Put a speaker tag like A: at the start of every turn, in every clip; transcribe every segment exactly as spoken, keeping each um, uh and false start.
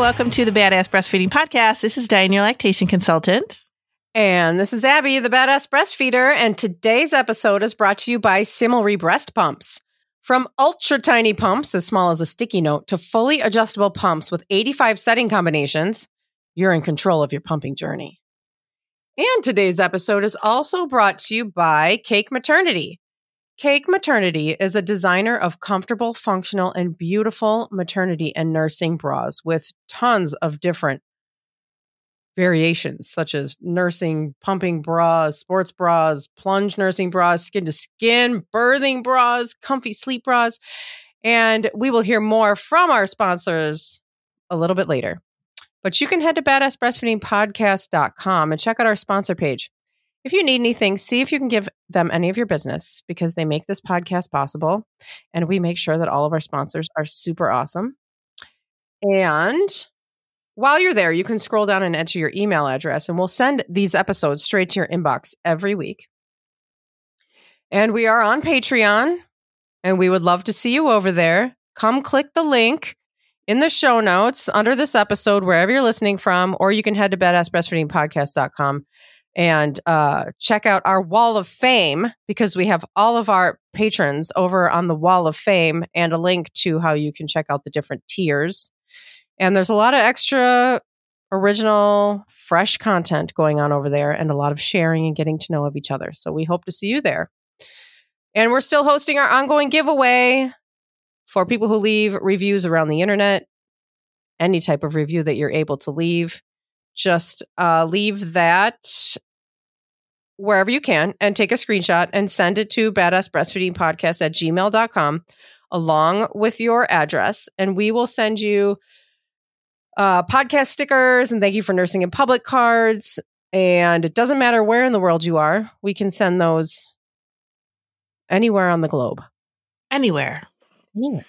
A: welcome to the Badass Breastfeeding Podcast. This is Diane, your lactation consultant.
B: And this is Abby, the Badass Breastfeeder. And today's episode is brought to you by Similry Breast Pumps. From ultra tiny pumps as small as a sticky note to fully adjustable pumps with eighty-five setting combinations, you're in control of your pumping journey. And today's episode is also brought to you by Cake Maternity. Cake Maternity is a designer of comfortable, functional, and beautiful maternity and nursing bras with tons of different variations, such as nursing pumping bras, sports bras, plunge nursing bras, skin to skin, birthing bras, comfy sleep bras. And we will hear more from our sponsors a little bit later. But you can head to badass breastfeeding podcast dot com and check out our sponsor page. If you need anything, see if you can give them any of your business because they make this podcast possible. And we make sure that all of our sponsors are super awesome. And while you're there, you can scroll down and enter your email address, and we'll send these episodes straight to your inbox every week. And we are on Patreon, and we would love to see you over there. Come click the link in the show notes under this episode, wherever you're listening from, or you can head to badass breastfeeding podcast dot com and uh, check out our Wall of Fame, because we have all of our patrons over on the Wall of Fame and a link to how you can check out the different tiers. And there's a lot of extra original, fresh content going on over there and a lot of sharing and getting to know of each other. So we hope to see you there. And we're still hosting our ongoing giveaway for people who leave reviews around the internet. Any type of review that you're able to leave, just uh, leave that wherever you can and take a screenshot and send it to badass breastfeeding podcast at gmail dot com along with your address. And we will send you uh, podcast stickers and thank you for nursing in public cards. And it doesn't matter where in the world you are. We can send those anywhere on the globe.
A: Anywhere.
B: Anywhere.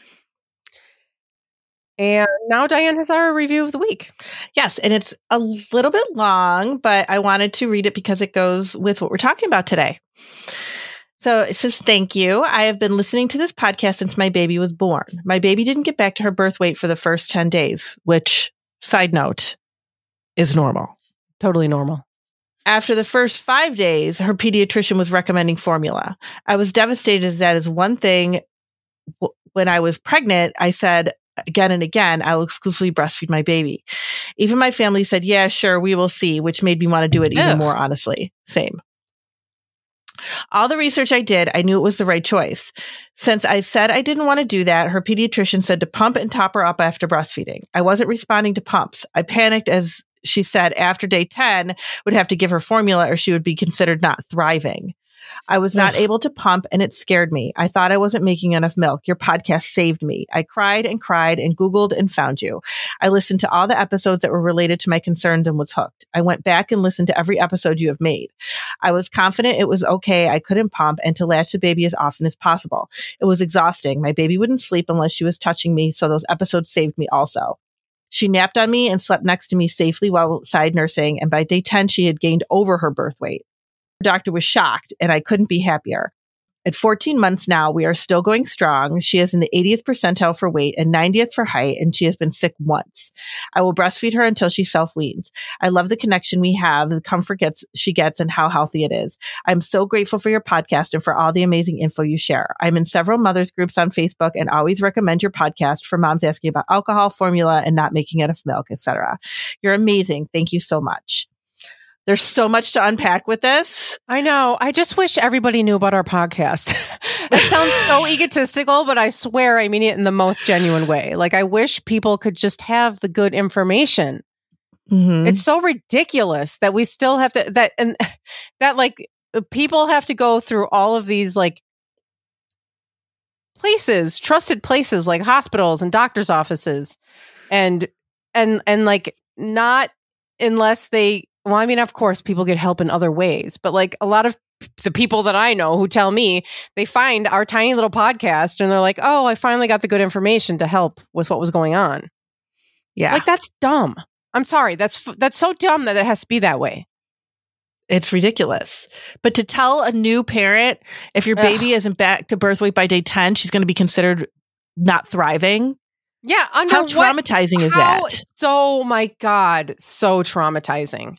B: And now Diane has our review of the week.
A: Yes, and it's a little bit long, but I wanted to read it because it goes with what we're talking about today. So it says, thank you. I have been listening to this podcast since my baby was born. My baby didn't get back to her birth weight for the first ten days, which, side note, is normal.
B: Totally normal.
A: After the first five days, her pediatrician was recommending formula. I was devastated as that is one thing. When I was pregnant, I said, again and again, I will exclusively breastfeed my baby. Even my family said, yeah, sure, we will see, which made me want to do it even
B: Ugh.
A: more honestly. Same. All the research I did, I knew it was the right choice. Since I said I didn't want to do that, her pediatrician said to pump and top her up after breastfeeding. I wasn't responding to pumps. I panicked as she said after day ten would have to give her formula or she would be considered not thriving. I was not Ugh. able to pump and it scared me. I thought I wasn't making enough milk. Your podcast saved me. I cried and cried and Googled and found you. I listened to all the episodes that were related to my concerns and was hooked. I went back and listened to every episode you have made. I was confident it was okay. I couldn't pump and to latch the baby as often as possible. It was exhausting. My baby wouldn't sleep unless she was touching me. So those episodes saved me also. She napped on me and slept next to me safely while side nursing. And by day ten, she had gained over her birth weight. Doctor was shocked and I couldn't be happier. At fourteen months now, we are still going strong. She is in the eightieth percentile for weight and ninetieth for height, and she has been sick once. I will breastfeed her until she self-weans. I love the connection we have, the comfort gets she gets, and how healthy it is. I'm so grateful for your podcast and for all the amazing info you share. I'm in several mothers groups on Facebook and always recommend your podcast for moms asking about alcohol, formula, and not making enough milk, et cetera. You're amazing. Thank you so much. There's so much to unpack with this.
B: I know. I just wish everybody knew about our podcast. That sounds so egotistical, but I swear I mean it in the most genuine way. Like, I wish people could just have the good information. Mm-hmm. It's so ridiculous that we still have to, that, and that like people have to go through all of these like places, trusted places like hospitals and doctor's offices and, and, and like not unless they, well, I mean, of course, people get help in other ways, but like a lot of the people that I know who tell me they find our tiny little podcast and they're like, oh, I finally got the good information to help with what was going on.
A: Yeah.
B: Like, that's dumb. I'm sorry. That's, that's so dumb that it has to be that way.
A: It's ridiculous. But to tell a new parent, if your baby Ugh. isn't back to birth weight by day ten, she's going to be considered not thriving.
B: Yeah. Under
A: How
B: what-
A: traumatizing is
B: how-
A: that?
B: So, my God, so traumatizing.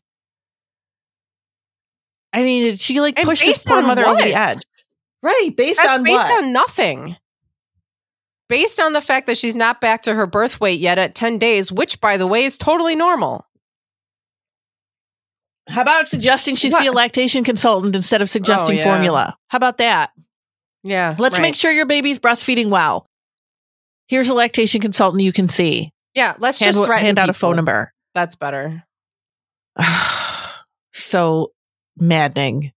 A: I mean, she like
B: And
A: pushed this
B: based
A: poor
B: on
A: mother over
B: what?
A: the edge. Right. Based
B: That's
A: on
B: based
A: what?
B: on nothing. Based on the fact that she's not back to her birth weight yet at ten days, which, by the way, is totally normal.
A: How about suggesting she
B: What?
A: see a lactation consultant instead of suggesting
B: Oh, yeah.
A: formula? How about that?
B: Yeah.
A: Let's
B: right.
A: make sure your baby's breastfeeding well. Here's a lactation consultant you can see.
B: Yeah. Let's
A: Hand,
B: just threaten
A: hand out a
B: people.
A: phone number.
B: That's better.
A: So maddening.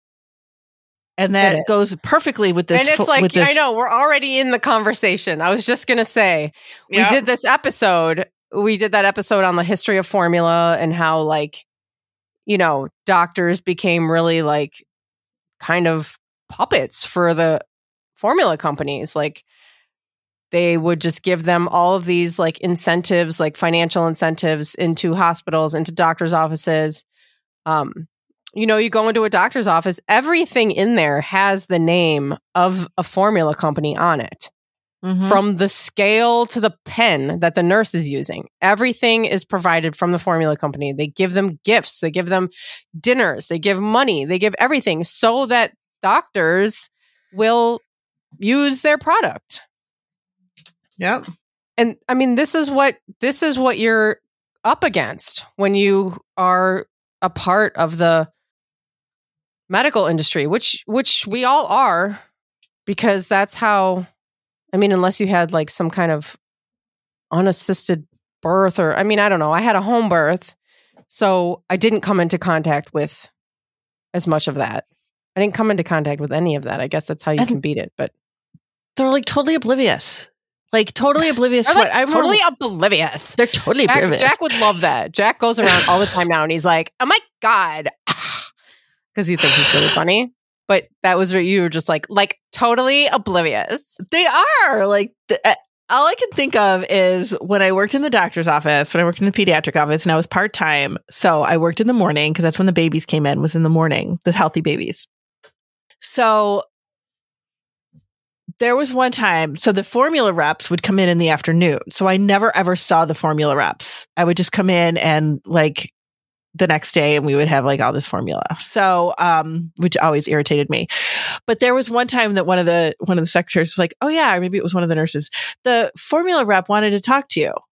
A: And
B: Get
A: that
B: it.
A: goes perfectly with this.
B: And it's
A: fo-
B: like,
A: with this.
B: I know, we're already in the conversation. I was just going to say,
A: Yeah.
B: we did this episode. We did that episode on the history of formula and how, like, you know, doctors became really, like, kind of puppets for the formula companies. Like, they would just give them all of these, like, incentives, like financial incentives into hospitals, into doctors' offices. Um, you know, you go into a doctor's office, everything in there has the name of a formula company on it.
A: Mhm.
B: From the scale to the pen that the nurse is using, everything is provided from the formula company. They give them gifts, they give them dinners, they give money, they give everything so that doctors will use their product.
A: Yep.
B: And I mean, this is what this is what you're up against when you are a part of the medical industry, which which we all are, because that's how, I mean, unless you had like some kind of unassisted birth, or I mean, I don't know. I had a home birth, so I didn't come into contact with as much of that. I didn't come into contact with any of that. I guess that's how you
A: And-
B: can beat it. But
A: They're like totally oblivious. Like totally oblivious to
B: they're
A: what
B: like
A: I'm
B: totally oblivious.
A: They're totally
B: Jack,
A: oblivious.
B: Jack would love that. Jack goes around all the time now, and he's like, "Oh my God," because he thinks he's really funny. But that was what you were just like, like totally oblivious.
A: They are like th- uh, all I can think of is when I worked in the doctor's office, when I worked in the pediatric office, and I was part time. So I worked in the morning because that's when the babies came in. Was in the morning, the healthy babies. So there was one time, so the formula reps would come in in the afternoon. So I never ever saw the formula reps. I would just come in and like the next day and we would have like all this formula. So, um, which always irritated me. But there was one time that one of the, one of the secretaries was like, oh yeah, or maybe it was one of the nurses. The formula rep wanted to talk to you.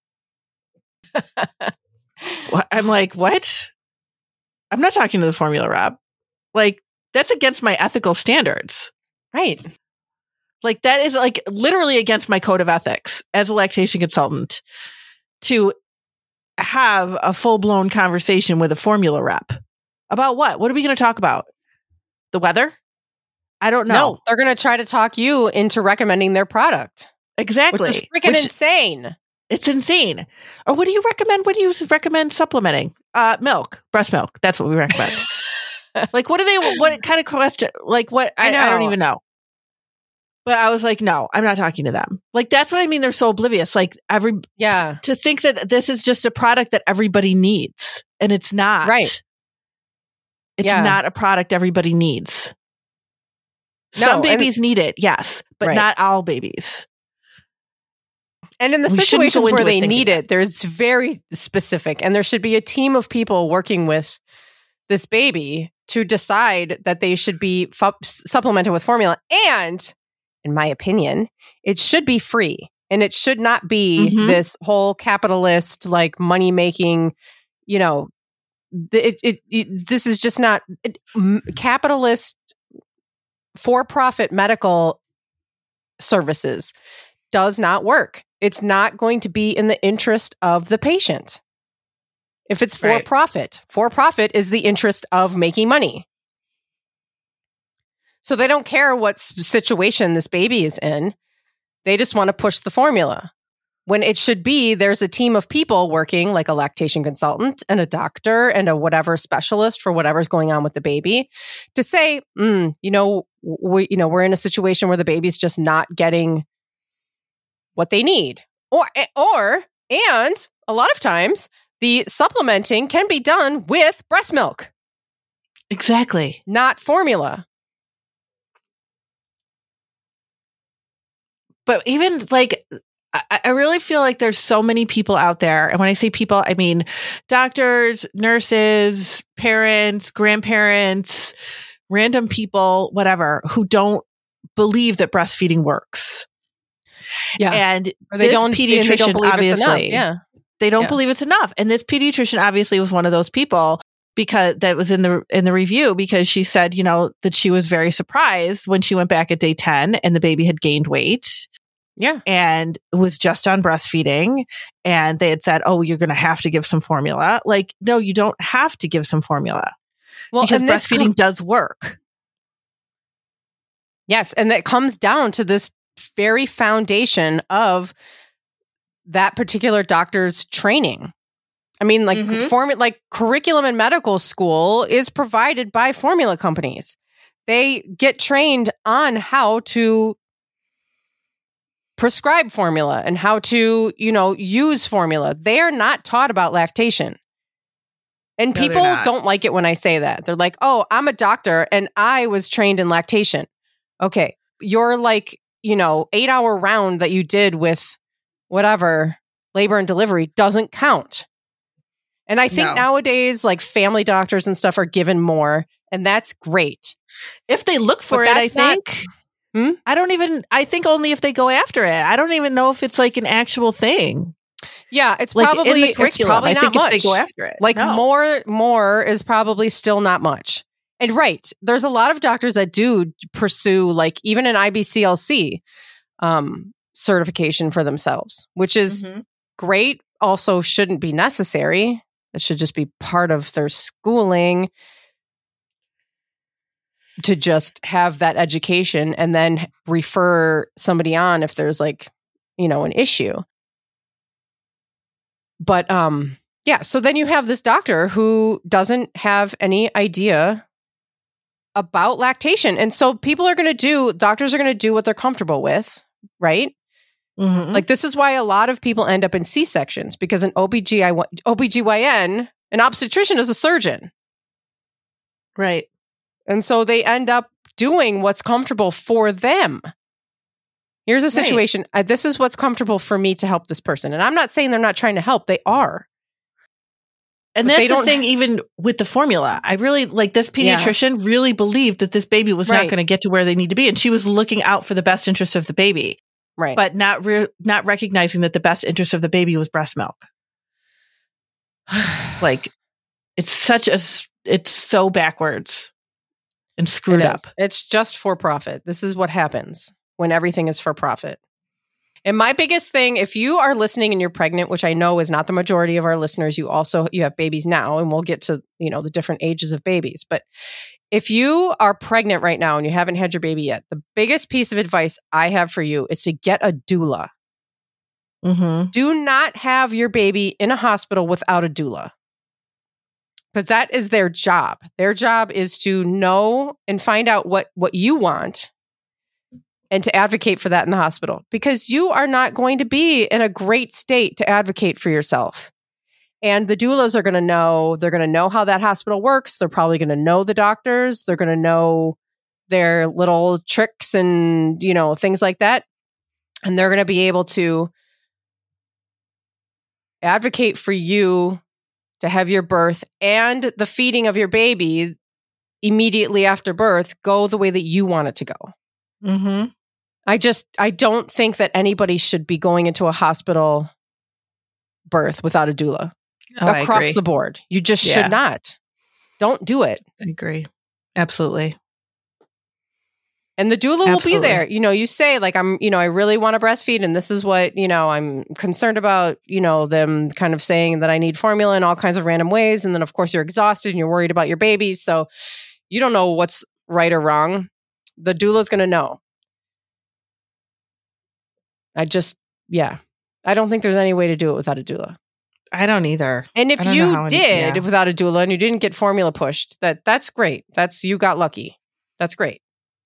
A: I'm like, what? I'm not talking to the formula rep. Like, that's against my ethical standards.
B: Right.
A: Like, that is like literally against my code of ethics as a lactation consultant to have a full blown conversation with a formula rep about what? What are we going to talk about? The weather? I don't know.
B: No, they're going to try to talk you into recommending their product.
A: Exactly.
B: Which is freaking
A: Which-
B: insane.
A: It's insane. Or what do you recommend? What do you recommend supplementing? Uh, milk, breast milk. That's what we recommend. Like, what do they, what kind of question? Like, what? I,
B: I
A: I don't
B: know.
A: even know. But I was like, no, I'm not talking to them. Like, that's what I mean. They're so oblivious. Like, every,
B: Yeah.
A: to think that this is just a product that everybody needs. And it's not.
B: Right.
A: It's
B: Yeah.
A: not a product everybody needs.
B: No,
A: Some
B: and-
A: babies need it, yes, but
B: Right.
A: not all babies.
B: And in the
A: We shouldn't
B: situations
A: go into
B: where
A: it
B: they
A: thinking
B: need
A: that.
B: it, there's very specific. And there should be a team of people working with this baby to decide that they should be fu- supplemented with formula. And in my opinion, it should be free. And it should not be
A: Mhm.
B: this whole capitalist, like money making, you know, th- it, it, it, this is just not it, m- capitalist for profit medical services does not work. It's not going to be in the interest of the patient. If it's for
A: Right.
B: profit, for profit is the interest of making money. So they don't care what s- situation this baby is in. They just want to push the formula. When it should be, there's a team of people working, like a lactation consultant and a doctor and a whatever specialist for whatever's going on with the baby, to say, mm, you know, we, you know, we're in a situation where the baby's just not getting what they need, or or and a lot of times the supplementing can be done with breast milk,
A: Exactly.
B: not formula.
A: But even like, I, I really feel like there's so many people out there. And when I say people, I mean doctors, nurses, parents, grandparents, random people, whatever, who don't believe that breastfeeding works.
B: Yeah.
A: And
B: or they
A: this
B: don't,
A: pediatrician,
B: they don't believe
A: obviously,
B: it's enough. Yeah.
A: they don't
B: yeah.
A: believe it's enough. And this pediatrician obviously was one of those people because that was in the in the review, because she said, you know, that she was very surprised when she went back at day ten and the baby had gained weight.
B: Yeah.
A: And was just on breastfeeding. And they had said, oh, you're going to have to give some formula. Like, no, you don't have to give some formula. Well, because breastfeeding com- does work.
B: Yes. And that comes down to this very foundation of that particular doctor's training. I mean, like, mm-hmm. form- like curriculum in medical school is provided by formula companies. They get trained on how to prescribe formula and how to, you know, use formula. They are not taught about lactation. And
A: no,
B: people don't like it when I say that. They're like, oh, I'm a doctor and I was trained in lactation. Okay. You're like, you know, eight hour round that you did with whatever labor and delivery doesn't count. And I think no. nowadays, like family doctors and stuff are given more, and that's great.
A: If they look for
B: but
A: it, I think.
B: Not, Hmm?
A: I don't even, I think only if they go after it. I don't even know if it's like an actual thing.
B: Yeah, it's
A: like
B: probably,
A: in the curriculum,
B: it's probably
A: I
B: not
A: think
B: much.
A: If they go after it.
B: Like
A: no.
B: more, more is probably still not much. And right, there's a lot of doctors that do pursue like even an I B C L C um, certification for themselves, which is mm-hmm. great. Also shouldn't be necessary. It should just be part of their schooling to just have that education and then refer somebody on if there's like, you know, an issue. But um, yeah, so then you have this doctor who doesn't have any idea about lactation. And so people are going to do, doctors are going to do what they're comfortable with, right?
A: Mm-hmm.
B: Like this is why a lot of people end up in C-sections, because an O B G Y N, an obstetrician is a surgeon.
A: Right.
B: And so they end up doing what's comfortable for them. Here's a situation. Right. Uh, this is what's comfortable for me to help this person. And I'm not saying they're not trying to help. They are.
A: And
B: but
A: that's the thing, even with the formula. I really, like this pediatrician yeah. really believed that this baby was right. not going to get to where they need to be. And she was looking out for the best interest of the baby.
B: Right.
A: But not re- not recognizing that the best interest of the baby was breast milk. Like, it's such a, it's so backwards. And screwed
B: it
A: up.
B: It's just for profit. This is what happens when everything is for profit. And my biggest thing, if you are listening and you're pregnant, which I know is not the majority of our listeners, you also, you have babies now, and we'll get to, you know, the different ages of babies. But if you are pregnant right now and you haven't had your baby yet, the biggest piece of advice I have for you is to get a doula.
A: Mm-hmm.
B: Do not have your baby in a hospital without a doula. Because that is their job. Their job is to know and find out what, what you want and to advocate for that in the hospital. Because you are not going to be in a great state to advocate for yourself. And the doulas are going to know, they're going to know how that hospital works. They're probably going to know the doctors. They're going to know their little tricks and, you know, things like that. And they're going to be able to advocate for you to have your birth and the feeding of your baby immediately after birth go the way that you want it to go.
A: Mm-hmm.
B: I just, I don't think that anybody should be going into a hospital birth without a doula
A: oh,
B: across the board. You just yeah. should not. Don't do it.
A: I agree. Absolutely.
B: And the doula
A: Absolutely.
B: will be there. You know, you say like, I'm, you know, I really want to breastfeed and this is what, you know, I'm concerned about, you know, them kind of saying that I need formula in all kinds of random ways. And then of course you're exhausted and you're worried about your baby. So you don't know what's right or wrong. The doula is going to know. I just, yeah, I don't think there's any way to do it without a doula.
A: I don't either.
B: And if
A: don't
B: you did
A: any, yeah.
B: without a doula and you didn't get formula pushed, that that's great. That's, you got lucky. That's great.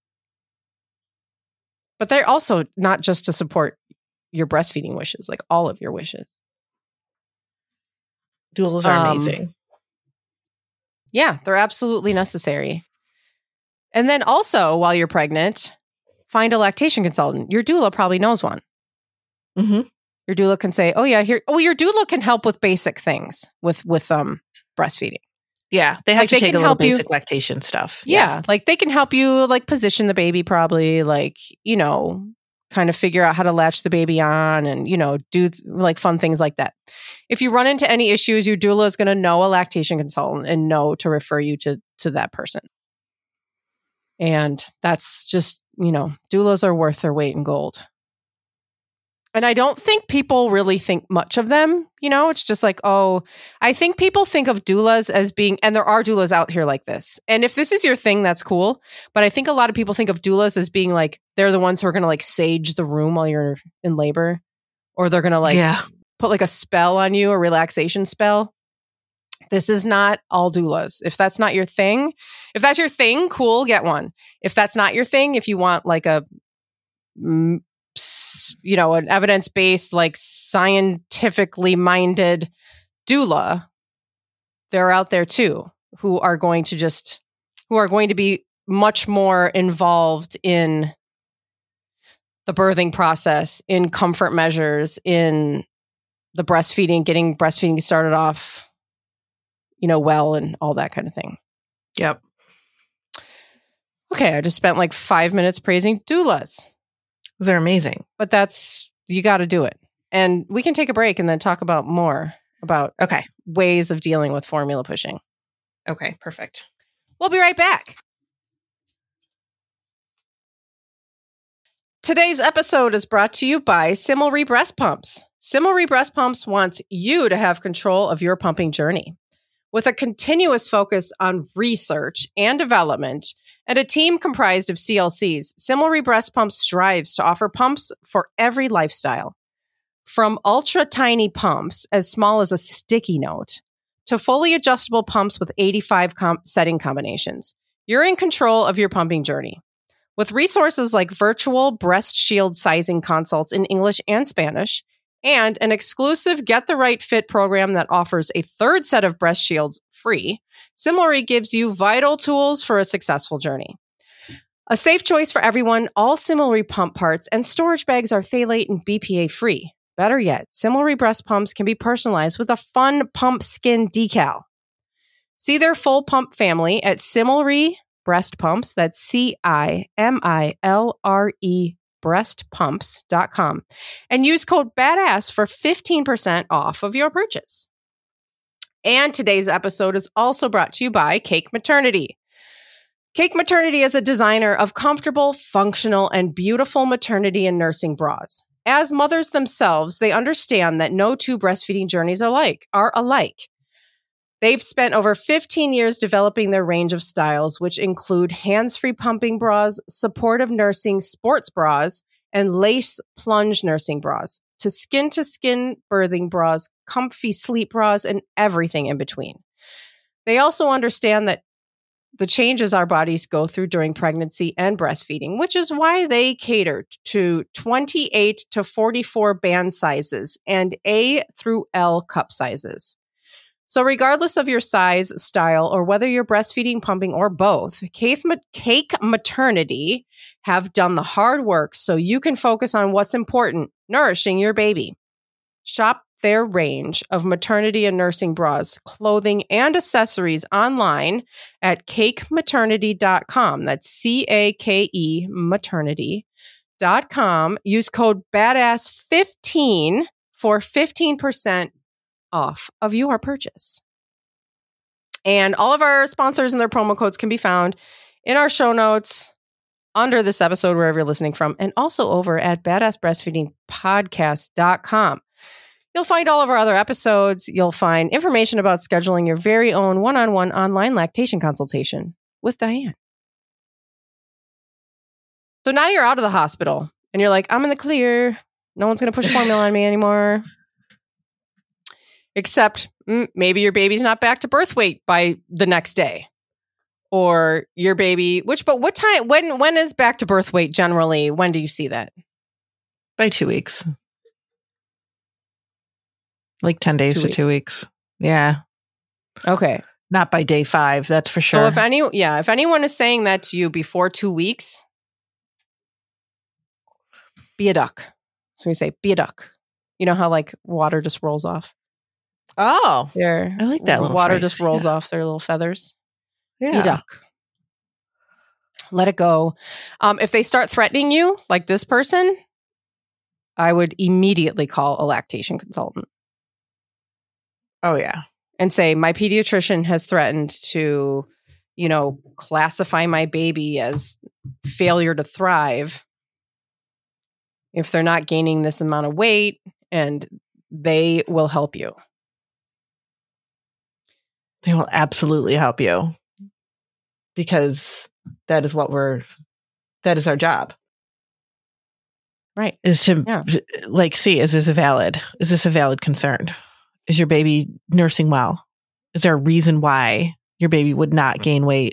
B: But they're also not just to support your breastfeeding wishes, like all of your wishes.
A: Doulas are
B: um,
A: amazing.
B: Yeah, they're absolutely necessary. And then also, while you're pregnant, find a lactation consultant. Your doula probably knows one.
A: Mm-hmm.
B: Your doula can say, oh yeah, here, oh, your doula can help with basic things with, with um breastfeeding.
A: Yeah. They have
B: Like,
A: to
B: they
A: take
B: can
A: a little
B: help you-
A: basic lactation stuff.
B: Yeah. Like they can help you like position the baby probably, like, you know, kind of figure out how to latch the baby on and, you know, do th- like fun things like that. If you run into any issues, your doula is going to know a lactation consultant and know to refer you to, to that person. And that's just, you know, doulas are worth their weight in gold. And I don't think people really think much of them. You know, it's just like, oh, I think people think of doulas as being, and there are doulas out here like this. And if this is your thing, that's cool. But I think a lot of people think of doulas as being like, they're the ones who are going to like sage the room while you're in labor. Or they're going to like
A: Yeah.
B: put like a spell on you, a relaxation spell. This is not all doulas. If that's not your thing, if that's your thing, cool, get one. If that's not your thing, if you want like a, mm, you know, an evidence-based, like scientifically minded doula, they're out there too, who are going to just, who are going to be much more involved in the birthing process, in comfort measures, in the breastfeeding, getting breastfeeding started off, you know, well, and all that kind of thing.
A: Yep.
B: Okay, I just spent like five minutes praising doulas.
A: They're amazing.
B: But that's, you got to do it. And we can take a break and then talk about more about
A: Okay.
B: ways of dealing with formula pushing.
A: Okay. Perfect.
B: We'll be right back. Today's episode is brought to you by Similry Breast Pumps. Similry Breast Pumps wants you to have control of your pumping journey. With a continuous focus on research and development, and a team comprised of C L Cs, Similry Breast Pumps strives to offer pumps for every lifestyle. From ultra tiny pumps as small as a sticky note to fully adjustable pumps with eighty-five com- setting combinations, you're in control of your pumping journey. With resources like virtual breast shield sizing consults in English and Spanish, and an exclusive Get the Right Fit program that offers a third set of breast shields free, Similry gives you vital tools for a successful journey. A safe choice for everyone, all Similry pump parts and storage bags are phthalate and B P A free. Better yet, Similry breast pumps can be personalized with a fun pump skin decal. See their full pump family at Similry Breast Pumps, that's C I M I L R E breast pumps dot com, and use code BADASS for fifteen percent off of your purchase. And today's episode is also brought to you by Cake Maternity. Cake Maternity is a designer of comfortable, functional, and beautiful maternity and nursing bras. As mothers themselves, they understand that no two breastfeeding journeys alike are alike. They've spent over fifteen years developing their range of styles, which include hands-free pumping bras, supportive nursing sports bras, and lace plunge nursing bras, to skin-to-skin birthing bras, comfy sleep bras, and everything in between. They also understand that the changes our bodies go through during pregnancy and breastfeeding, which is why they cater to twenty-eight to forty-four band sizes and A through L cup sizes. So regardless of your size, style, or whether you're breastfeeding, pumping, or both, Cake, Cake Maternity have done the hard work so you can focus on what's important, nourishing your baby. Shop their range of maternity and nursing bras, clothing, and accessories online at cake maternity dot com. That's C A K E maternity dot com. Use code badass fifteen for fifteen percent off of your purchase. And all of our sponsors and their promo codes can be found in our show notes under this episode, wherever you're listening from, and also over at badass breastfeeding podcast dot com. You'll find all of our other episodes. You'll find information about scheduling your very own one-on-one online lactation consultation with Diane. So now you're out of the hospital and you're like, I'm in the clear. No one's going to push formula on me anymore. Except mm, maybe your baby's not back to birth weight by the next day. Or your baby, which, but what time, when, when is back to birth weight generally? When do you see that?
A: By two weeks. Like ten days
B: Two
A: to
B: weeks.
A: two weeks. Yeah.
B: Okay.
A: Not by day five, that's for sure.
B: So if any, yeah, if anyone is saying that to you before two weeks, be a duck. So we say, be a duck. You know how like water just rolls off?
A: Oh,
B: Their
A: I like that little
B: water
A: phrase.
B: just rolls
A: Yeah.
B: off their little feathers.
A: Yeah.
B: You duck. Let it go. Um, if they start threatening you, like this person, I would immediately call a lactation consultant.
A: Oh, yeah.
B: And say, my pediatrician has threatened to, you know, classify my baby as failure to thrive if they're not gaining this amount of weight, and they will help you.
A: They will absolutely help you, because that is what we're, that is our job.
B: Right.
A: Is to
B: Yeah.
A: like, see, is this a valid, is this a valid concern? Is your baby nursing well? Is there a reason why your baby would not gain weight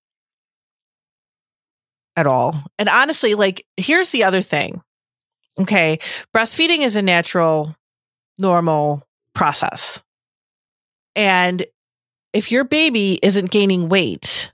A: at all? And honestly, like, here's the other thing. Okay. Breastfeeding is a natural, normal process. And if your baby isn't gaining weight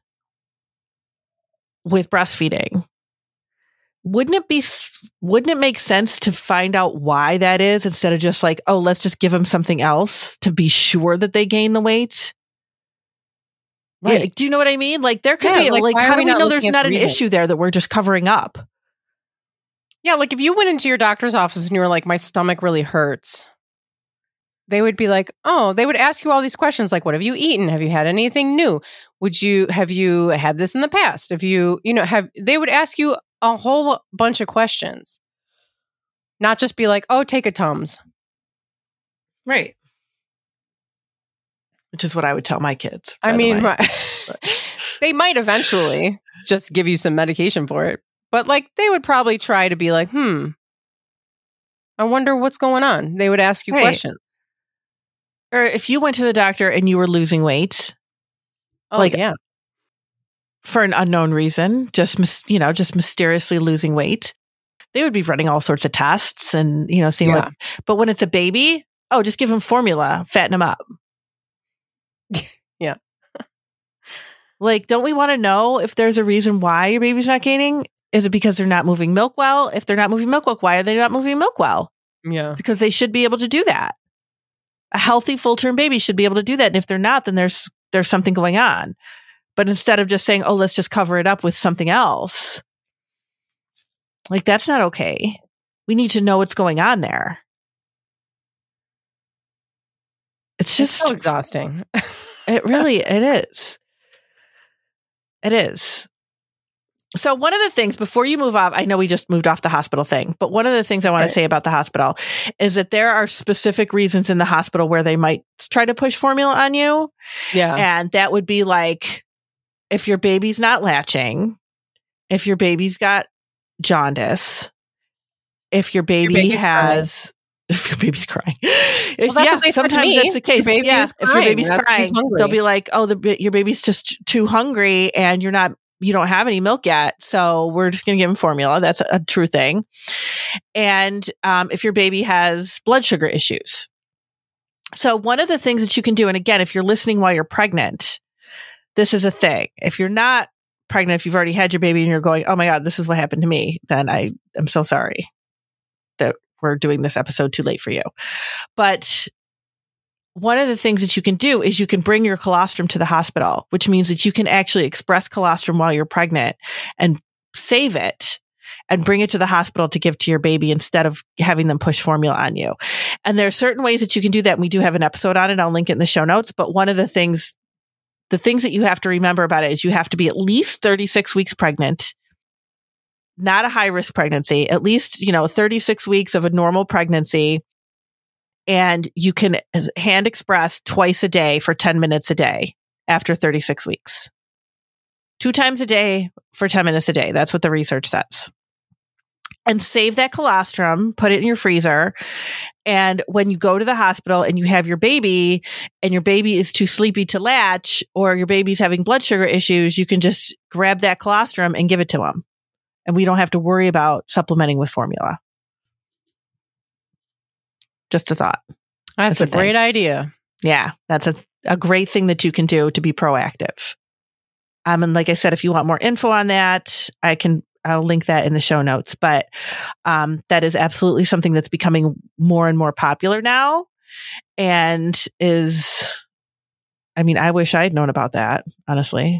A: with breastfeeding, wouldn't it be, wouldn't it make sense to find out why that is, instead of just like, oh, let's just give them something else to be sure that they gain the weight?
B: Right.
A: Yeah, do you know what I mean? Like, there could
B: Yeah,
A: be
B: like,
A: like,
B: why are
A: how do
B: we
A: we
B: not
A: know
B: looking
A: there's
B: at
A: not
B: the
A: an
B: reason?
A: issue there that we're just covering up?
B: Yeah, like if you went into your doctor's office and you were like, my stomach really hurts, they would be like, oh, they would ask you all these questions like, what have you eaten? Have you had anything new? Would you, have you had this in the past? Have you, you know, have, they would ask you a whole bunch of questions. Not just be like, oh, take a Tums.
A: Right. Which is what I would tell my kids.
B: I
A: by the
B: mean,
A: way.
B: right. They might eventually just give you some medication for it. But like, they would probably try to be like, hmm, I wonder what's going on. They would ask you
A: Right.
B: questions.
A: Or if you went to the doctor and you were losing weight,
B: Oh,
A: like,
B: yeah.
A: for an unknown reason, just, mys- you know, just mysteriously losing weight, they would be running all sorts of tests and, you know, seeing
B: Yeah.
A: what, but when it's a baby, oh, just give them formula, fatten them up.
B: Yeah.
A: Like, don't we want to know if there's a reason why your baby's not gaining? Is it because they're not moving milk well? If they're not moving milk well, why are they not moving milk well?
B: Yeah.
A: Because they should be able to do that. A healthy full-term baby should be able to do that. And if they're not, then there's there's something going on. But instead of just saying, oh, let's just cover it up with something else, like, that's not okay. We need to know what's going on there. It's
B: It's
A: just
B: so exhausting.
A: It really, it is. It is. So one of the things, before you move off, I know we just moved off the hospital thing, but one of the things I want
B: Right.
A: to say about the hospital is that there are specific reasons in the hospital where they might try to push formula on you.
B: Yeah.
A: And that would be like, if your baby's not latching, if your baby's got jaundice, if your baby
B: baby's
A: has, if your baby's crying. If,
B: Well, that's
A: yeah,
B: what they said to
A: sometimes
B: me.
A: that's the case.
B: Your baby
A: yeah,
B: is
A: if your
B: crying.
A: baby's
B: That's-
A: crying,
B: she's hungry.
A: they'll be like, "Oh, the your baby's just too hungry, and you're not, you don't have any milk yet, so we're just going to give him formula." That's a, a true thing. And um, if your baby has blood sugar issues, so one of the things that you can do, and again, if you're listening while you're pregnant, this is a thing. If you're not pregnant, if you've already had your baby and you're going, "Oh my God, this is what happened to me," then I am so sorry that we're doing this episode too late for you. But one of the things that you can do is you can bring your colostrum to the hospital, which means that you can actually express colostrum while you're pregnant and save it and bring it to the hospital to give to your baby instead of having them push formula on you. And there are certain ways that you can do that. And we do have an episode on it. I'll link it in the show notes. But one of the things, the things that you have to remember about it is you have to be at least thirty-six weeks pregnant, not a high risk pregnancy, at least, you know, thirty-six weeks of a normal pregnancy. And you can hand express twice a day for ten minutes a day after thirty-six weeks. Two times a day for ten minutes a day. That's what the research says. And save that colostrum, put it in your freezer. And when you go to the hospital and you have your baby and your baby is too sleepy to latch, or your baby's having blood sugar issues, you can just grab that colostrum and give it to them. And we don't have to worry about supplementing with formula. Just a thought.
B: That's,
A: That's a
B: a great
A: thing.
B: idea.
A: Yeah, that's a, a great thing that you can do to be proactive. Um, and like I said, if you want more info on that, I can I'll link that in the show notes, but um, that is absolutely something that's becoming more and more popular now, and is, I mean, I wish I'd known about that, honestly.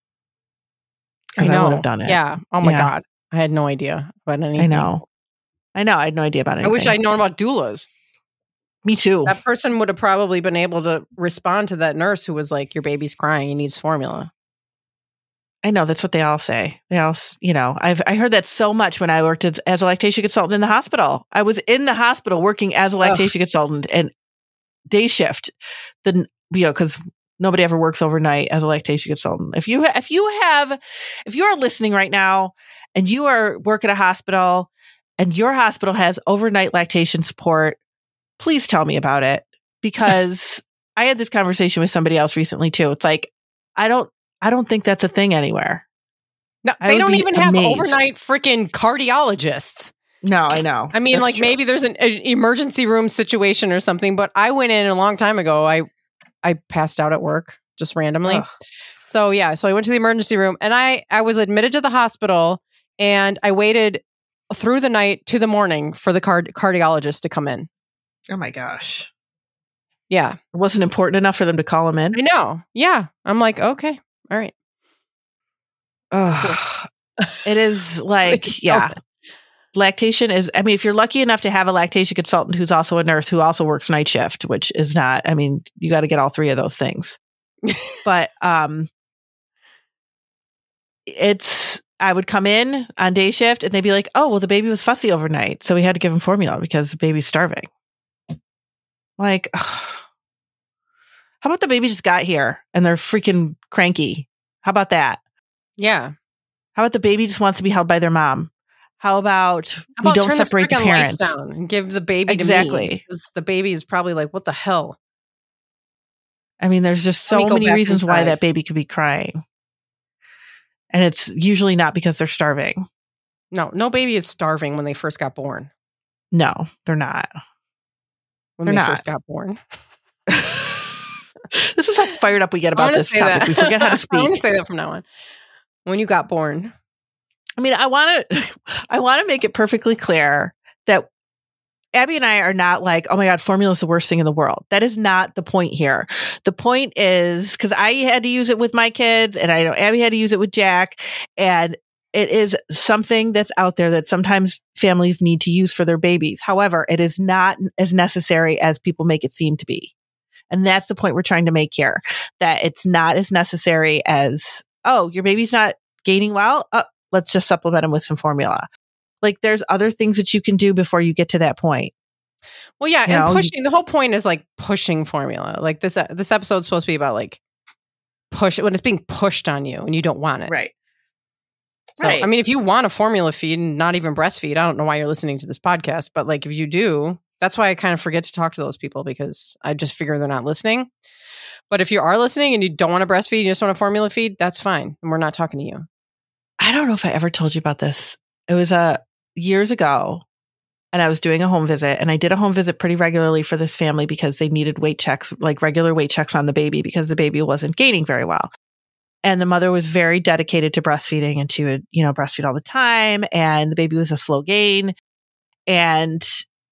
B: I know.
A: I would have done it.
B: Yeah. Oh my
A: Yeah.
B: God. I had no idea about anything.
A: I know. I know. I had no idea about anything.
B: I wish I'd known about doulas.
A: Me too.
B: That person would have probably been able to respond to that nurse who was like, your baby's crying, he needs formula.
A: I know. That's what they all say. They all, s- you know, I've I heard that so much when I worked as, as a lactation consultant in the hospital. I was in the hospital working as a lactation consultant and day shift. The you know, because nobody ever works overnight as a lactation consultant. If you if you have if you are listening right now and you are work at a hospital and your hospital has overnight lactation support, please tell me about it, because I had this conversation with somebody else recently too. It's like, I don't, I don't think that's a thing anywhere.
B: No,
A: I
B: they
A: would
B: don't
A: be
B: even have
A: amazed.
B: overnight freaking cardiologists.
A: No, I know.
B: I mean,
A: That's
B: like
A: true.
B: maybe there's an, an emergency room situation or something, but I went in a long time ago. I I passed out at work just randomly.
A: Ugh.
B: So yeah, so I went to the emergency room and I I was admitted to the hospital and I waited through the night to the morning for the card- cardiologist to come in.
A: Oh my gosh.
B: Yeah.
A: It wasn't important enough for them to call him in.
B: I know. Yeah. I'm like, okay. All right.
A: Ugh. It is like, yeah. Lactation is, I mean, if you're lucky enough to have a lactation consultant who's also a nurse who also works night shift, which is not, I mean, you got to get all three of those things. But um, it's, I would come in on day shift and they'd be like, oh, well, the baby was fussy overnight. So we had to give him formula because the baby's starving. Like, ugh. How about the baby just got here and they're freaking cranky? How about that?
B: Yeah.
A: How about the baby just wants to be held by their mom? How about,
B: How
A: we
B: about
A: don't
B: turn
A: separate
B: the,
A: the
B: frickin'
A: parents?
B: lights down and give the baby
A: Exactly.
B: to me? Because the baby is probably like, what the hell?
A: I mean, there's just
B: Let me
A: so
B: go
A: many
B: back
A: reasons why
B: inside.
A: that baby could be crying. And it's usually not because they're starving.
B: No, no baby is starving when they first got born.
A: No, they're not.
B: When
A: They're
B: they
A: not.
B: first got born.
A: This is how fired up we get
B: I'm
A: about
B: gonna
A: this
B: say
A: topic.
B: that.
A: We forget how to
B: I'm
A: speak.
B: going to say that from now on. When you got born.
A: I mean, I want to, I want to make it perfectly clear that Abby and I are not like, oh my God, formula is the worst thing in the world. That is not the point here. The point is, because I had to use it with my kids and I know Abby had to use it with Jack, and it is something that's out there that sometimes families need to use for their babies. However, it is not as necessary as people make it seem to be. And that's the point we're trying to make here, that it's not as necessary as, oh, your baby's not gaining well. Oh, let's just supplement them with some formula. Like, there's other things that you can do before you get to that point.
B: Well, yeah,
A: You
B: and
A: know,
B: pushing. The whole point is like pushing formula. Like this, uh, this episode's supposed to be about like push when it's being pushed on you and you don't want it.
A: Right.
B: So,
A: Right.
B: I mean, if you want a formula feed and not even breastfeed, I don't know why you're listening to this podcast, but like if you do, that's why I kind of forget to talk to those people, because I just figure they're not listening. But if you are listening and you don't want to breastfeed, you just want a formula feed, that's fine. And we're not talking to you.
A: I don't know if I ever told you about this. It was uh, years ago, and I was doing a home visit, and I did a home visit pretty regularly for this family because they needed weight checks, like regular weight checks on the baby, because the baby wasn't gaining very well. And the mother was very dedicated to breastfeeding, and she would, you know, breastfeed all the time. And the baby was a slow gain. And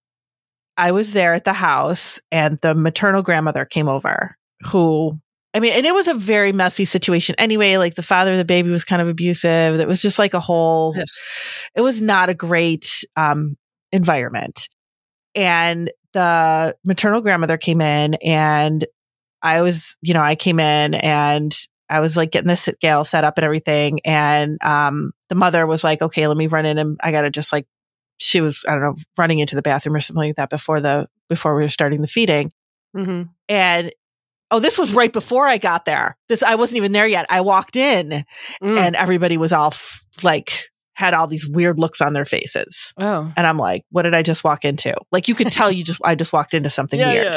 A: I was there at the house, and the maternal grandmother came over, who, I mean, and it was a very messy situation anyway. Like, the father of the baby was kind of abusive. It was just like a whole,
B: Ugh.
A: it was not a great um, environment. And the maternal grandmother came in, and I was, you know, I came in and I was like getting this Gail set up and everything. And um, the mother was like, okay, let me run in, and I got to just like, she was, I don't know, running into the bathroom or something like that before the, before we were starting the feeding.
B: Mm-hmm.
A: And oh, this was right before I got there. This, I wasn't even there yet. I walked in
B: Mm.
A: and everybody was all f- like, had all these weird looks on their faces.
B: Oh.
A: And I'm like, what did I just walk into? Like, you could tell you just, I just walked into something
B: Yeah,
A: weird.
B: yeah.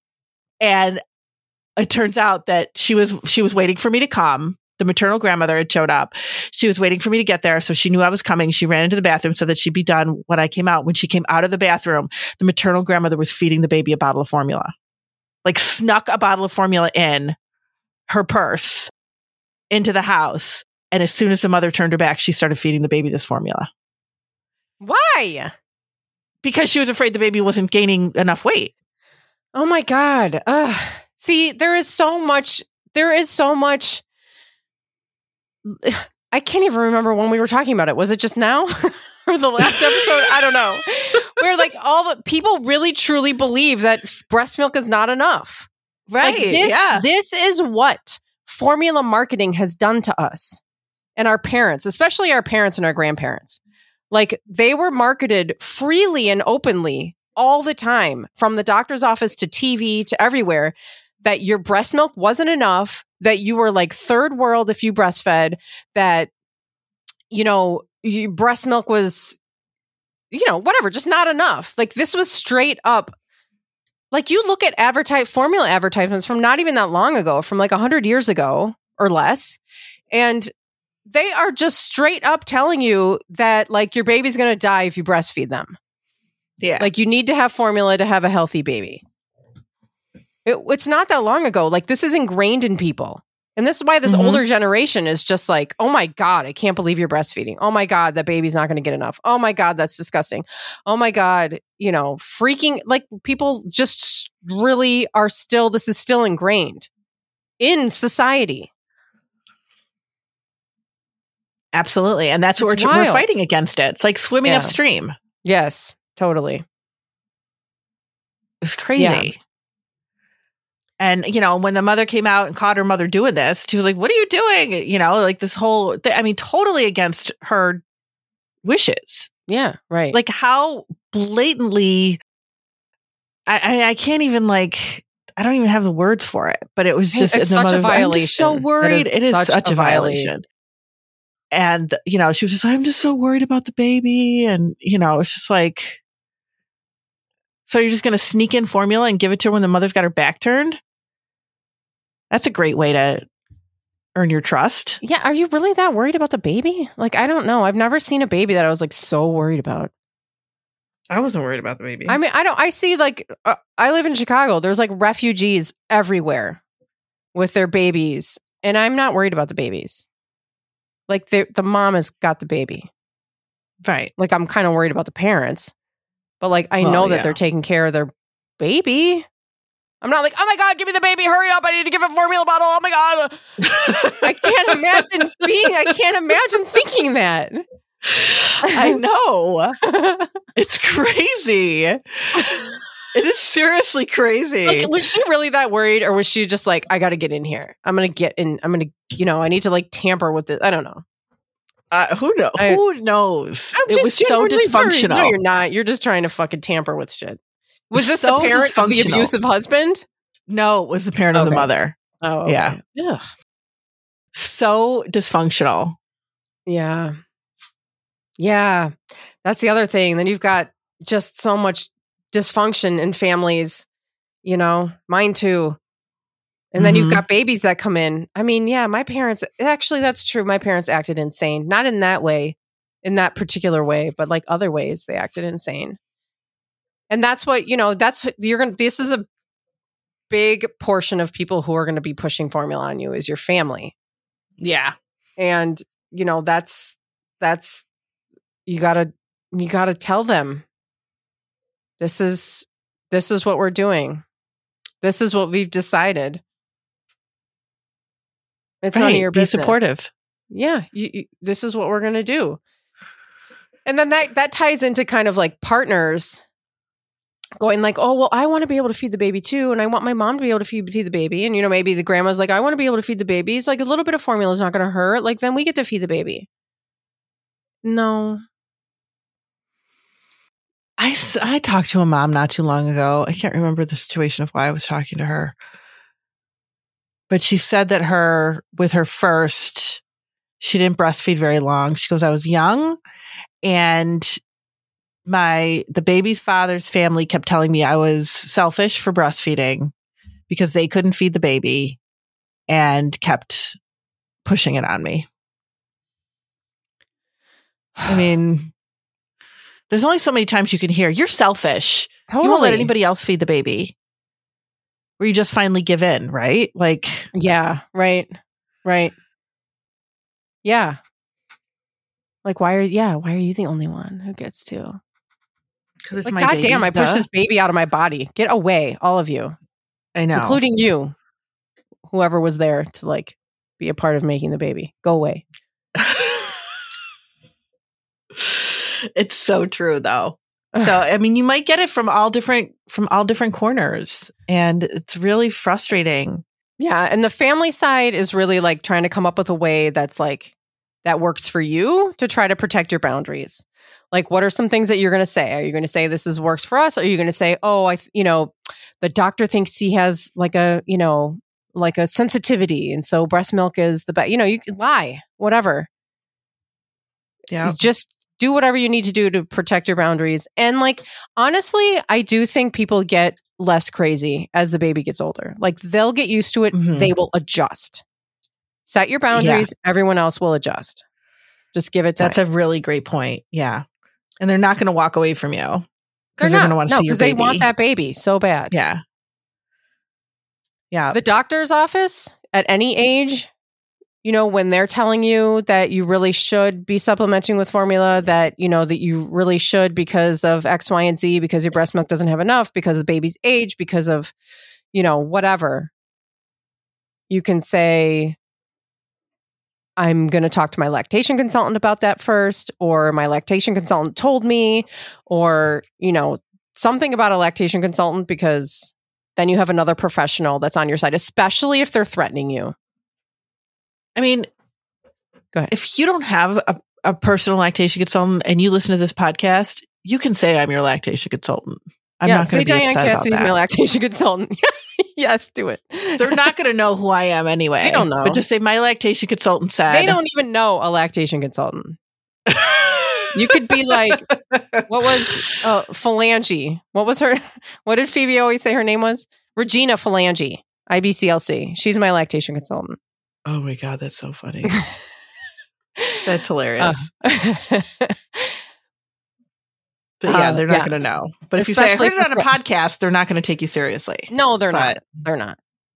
A: And it turns out that she was, she was waiting for me to come. The maternal grandmother had showed up. She was waiting for me to get there. So she knew I was coming. She ran into the bathroom so that she'd be done when I came out. When she came out of the bathroom, the maternal grandmother was feeding the baby a bottle of formula, like snuck a bottle of formula in her purse into the house And as soon as the mother turned her back, she started feeding the baby this formula.
B: Why?
A: Because she was afraid the baby wasn't gaining enough weight.
B: Oh my God. Ugh. See, there is so much, there is so much. I can't even remember when we were talking about it. Was it just now or the last episode? I don't know. Where like all the people really truly believe that breast milk is not enough.
A: Right.
B: Like this,
A: yeah.
B: this is what formula marketing has done to us and our parents, especially our parents and our grandparents. Like they were marketed freely and openly all the time, from the doctor's office to T V to everywhere, that your breast milk wasn't enough, that you were like third world if you breastfed, that, you know, you, breast milk was, you know, whatever, just not enough. Like this was straight up. Like you look at advertise formula advertisements from not even that long ago, from like a hundred years ago or less. And they are just straight up telling you that like your baby's going to die if you breastfeed them.
A: Yeah.
B: Like you need to have formula to have a healthy baby. It, it's not that long ago. Like this is ingrained in people. And this is why this mm-hmm. older generation is just like, oh my God, I can't believe you're breastfeeding. Oh my God, that baby's not going to get enough. Oh my God, that's disgusting. Oh my God, you know, freaking, like people just really are still, this is still ingrained in society.
A: Absolutely. And that's
B: It's
A: what we're, we're
B: wild.
A: fighting against it. It's like swimming
B: Yeah.
A: upstream.
B: Yes, totally.
A: It's crazy.
B: Yeah.
A: And, you know, when the mother came out and caught her mother doing this, she was like, what are you doing? You know, like this whole, th- I mean, totally against her wishes.
B: Yeah, right.
A: Like how blatantly, I, I, I can't even like, I don't even have the words for it, but it was just,
B: It's
A: the
B: such a
A: mother, I'm
B: violation.
A: just so worried.
B: It is
A: It is
B: such
A: such
B: a
A: a violation.
B: violation.
A: And, you know, she was just, I'm just so worried about the baby. And, you know, it's just like, so you're just going to sneak in formula and give it to her when the mother's got her back turned? That's a great way to earn your trust.
B: Yeah. Are you really that worried about the baby? Like, I don't know. I've never seen a baby that I was like so worried about.
A: I wasn't worried about the baby.
B: I mean, I don't, I see like, uh, I live in Chicago. There's like refugees everywhere with their babies. And I'm not worried about the babies. Like the the mom has got the baby.
A: Right.
B: Like I'm kind of worried about the parents. But like, I
A: Well,
B: know that
A: yeah.
B: they're taking care of their baby. I'm not like, oh my God, give me the baby. Hurry up. I need to give it formula bottle. Oh my God. I can't imagine being, I can't imagine thinking that.
A: I know. It's crazy. It is seriously crazy.
B: Like, was she really that worried, or was she just like, I got to get in here. I'm going to get in. I'm going to, you know, I need to like tamper with it. I don't know.
A: Uh, who knows?
B: I-
A: who knows?
B: I'm
A: It
B: just
A: was so
B: genuinely worried.
A: dysfunctional.
B: No, you're not. You're just trying to fucking tamper with shit. Was this
A: So
B: the parent of the
A: dysfunctional.
B: abusive husband?
A: No, it was the parent of the
B: Okay.
A: mother.
B: Oh, okay.
A: Yeah.
B: Ugh.
A: So dysfunctional.
B: Yeah. Yeah. That's the other thing. Then you've got just so much dysfunction in families, you know, mine too. And then
A: Mhm.
B: you've got babies that come in. I mean, yeah, my parents, actually, that's true. My parents acted insane. Not in that way, in that particular way, but like other ways, they acted insane. And that's what, you know, that's, you're going to, this is a big portion of people who are going to be pushing formula on you is your family.
A: Yeah.
B: And, you know, that's, that's, you gotta, you gotta tell them, this is, this is what we're doing. This is what we've decided. It's none of
A: Right.
B: your
A: Be
B: business.
A: supportive.
B: Yeah. You, you, this is what we're going to do. And then that, that ties into kind of like partners going like, oh, well, I want to be able to feed the baby too. And I want my mom to be able to feed, feed the baby. And, you know, maybe the grandma's like, I want to be able to feed the baby. It's like a little bit of formula is not going to hurt. Like, then we get to feed the baby. No.
A: I, s- I talked to a mom not too long ago. I can't remember the situation of why I was talking to her. But she said that her, with her first, she didn't breastfeed very long. She goes, I was young and my, the baby's father's family kept telling me I was selfish for breastfeeding because they couldn't feed the baby and kept pushing it on me. I mean, there's only so many times you can hear, you're selfish.
B: Totally.
A: You won't let anybody else feed the baby. Where you just finally give in, right? Like,
B: Yeah, right. Right. Yeah. Like, why are, yeah, why are you the only one who gets to?
A: Because it's
B: Like,
A: my
B: God
A: baby.
B: damn, I pushed
A: Duh.
B: this baby out of my body. Get away, all of you.
A: I know.
B: Including you. Whoever was there to, like, be a part of making the baby. Go away.
A: It's so true, though. So, I mean, you might get it from all different from all different corners, and it's really frustrating.
B: Yeah, and the family side is really like trying to come up with a way that's like that works for you to try to protect your boundaries. Like, what are some things that you're going to say? Are you going to say this is works for us? Or are you going to say, oh, I, th- you know, the doctor thinks he has like a, you know, like a sensitivity, and so breast milk is the best. You know, you can lie, whatever.
A: Yeah,
B: You just do whatever you need to do to protect your boundaries. And like, honestly, I do think people get less crazy as the baby gets older. Like, they'll get used to it.
A: Mhm.
B: They will adjust. Set your boundaries. Everyone else will adjust. Just give it time.
A: that's a really great point. Yeah, and they're not going to walk away from you
B: They're
A: because they're,
B: not.
A: going to want to
B: No,
A: see your
B: because they
A: baby.
B: want that baby so bad.
A: Yeah, yeah.
B: The doctor's office at any age, you know, when they're telling you that you really should be supplementing with formula, that, you know, that you really should because of X, Y, and Z, because your breast milk doesn't have enough, because of the baby's age, because of, you know, whatever. You can say, I'm going to talk to my lactation consultant about that first, or my lactation consultant told me, or, you know, something about a lactation consultant, because then you have another professional that's on your side, especially if they're threatening you.
A: I mean,
B: Go ahead.
A: if you don't have a, a personal lactation consultant and you listen to this podcast, you can say I'm your lactation consultant. I'm
B: yeah,
A: not going
B: say
A: to be
B: Diane
A: upset
B: Cassidy's
A: about
B: my
A: that.
B: lactation consultant. Yes, do it.
A: They're not going to know who I am anyway.
B: They don't know.
A: But just say my lactation consultant said.
B: They don't even know a lactation consultant. You could be like, what was uh, Phalange? What was her? What did Phoebe always say her name was? Regina Phalange, I B C L C. She's my lactation consultant.
A: Oh my God, that's so funny. That's hilarious.
B: Uh,
A: but yeah,
B: uh,
A: they're not
B: yeah.
A: going to know. But if you say I
B: Especially
A: heard it on a
B: for-
A: podcast, they're not going to take you seriously.
B: no, they're not.
A: But
B: They're not.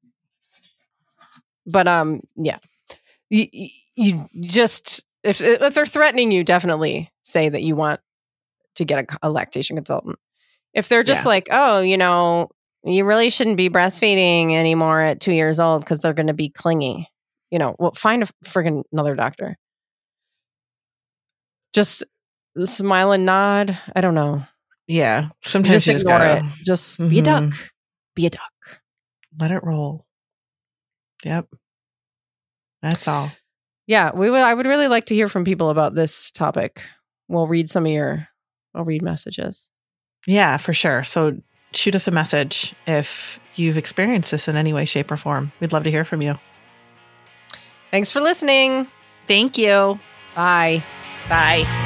B: But um, yeah, you, you, you just if if they're threatening you, definitely say that you want to get a, a lactation consultant. If they're just
A: Yeah.
B: like, oh, you know, you really shouldn't be breastfeeding anymore at two years old because they're going to be clingy. You know, well, find a friggin' another doctor. Just smile and nod. I don't know.
A: yeah, sometimes
B: Just
A: you just
B: ignore
A: gotta
B: it. Just be a duck.
A: Mhm.
B: Be a duck.
A: let it roll. Yep. That's all.
B: Yeah, we would. I would really like to hear from people about this topic. We'll read some of your. I'll read messages.
A: Yeah, for sure. So shoot us a message if you've experienced this in any way, shape, or form. We'd love to hear from you.
B: Thanks for listening.
A: Thank you.
B: Bye.
A: Bye.